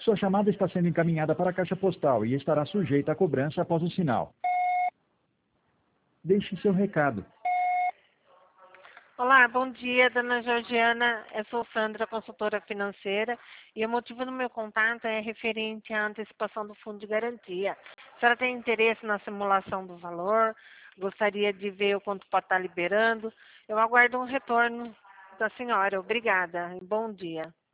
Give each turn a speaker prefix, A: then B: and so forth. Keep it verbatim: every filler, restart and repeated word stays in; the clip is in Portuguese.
A: Sua chamada está sendo encaminhada para a caixa postal e estará sujeita a cobrança após o sinal. Deixe seu recado.
B: Olá, bom dia, dona Georgiana. Eu sou Sandra, consultora financeira, e o motivo do meu contato é referente à antecipação do fundo de garantia. A senhora tem interesse na simulação do valor? Gostaria de ver o quanto pode estar liberando? Eu aguardo um retorno da senhora. Obrigada e bom dia.